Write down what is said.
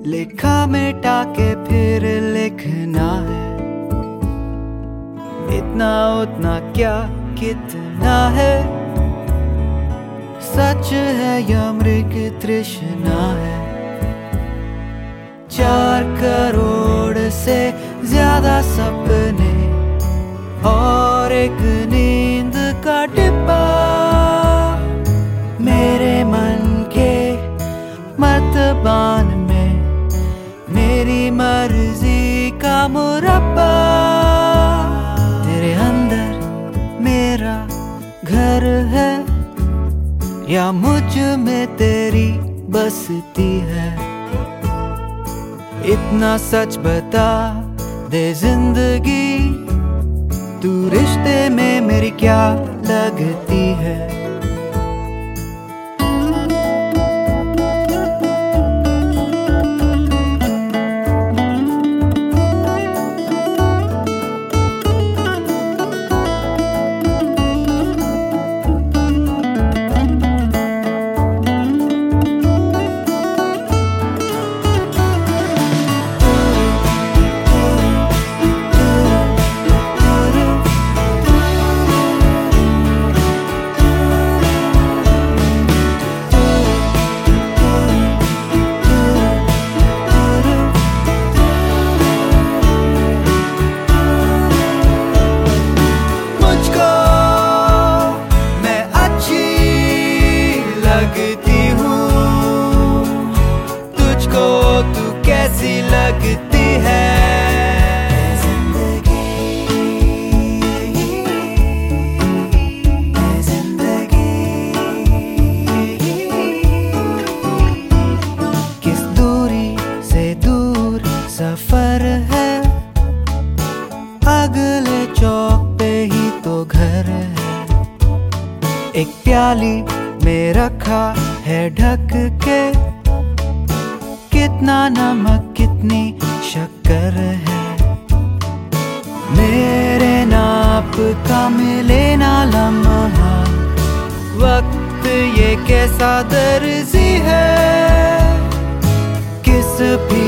लिखा मिटा के फिर लिखना है। इतना उतना क्या कितना है, सच है या मृग तृष्णा है। 4 करोड़ से ज्यादा सपने और एक नींद का डिब्बा, मेरे मन के मर्तबान में मेरी मर्जी का मुरब्बा। तेरे अंदर मेरा घर है या मुझ में तेरी बसती है। इतना सच बता दे जिंदगी, तू रिश्ते में मेरी क्या लगती है। लगती हूँ तुझको, तू कैसी लगती है। किस दूरी से दूर सफर है, अगले चौक पे ही तो घर है। एक प्याली में रखा है ढक के, कितना नमक कितनी शक्कर है। मेरे नाप का मिले ना लम्हा, वक्त ये कैसा दर्जी है। किस भी